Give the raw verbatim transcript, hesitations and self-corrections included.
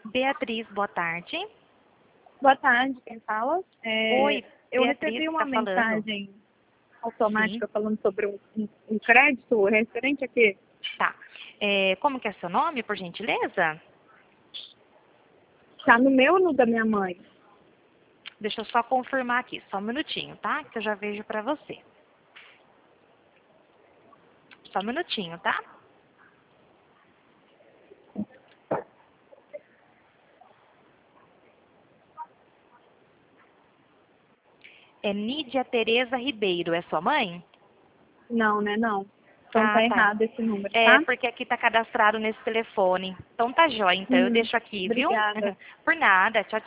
Beatriz, boa tarde. Boa tarde, quem fala? É, Oi, eu Beatriz, recebi uma tá falando. mensagem automática Sim, falando sobre um, um- um crédito referente a quê? tá. É, como que é seu nome, por gentileza? Tá no meu ou no da minha mãe? Deixa eu só confirmar aqui, só um minutinho, tá? Que eu já vejo pra você. Só um minutinho, tá? É Nídia Tereza Ribeiro, é sua mãe? Não, né? Não. Então Ah, tá tá. errado esse número, É, tá? porque aqui tá cadastrado nesse telefone. Então tá jóia, então eu Hum, deixo aqui, viu? obrigada. Por nada, tchau, tchau.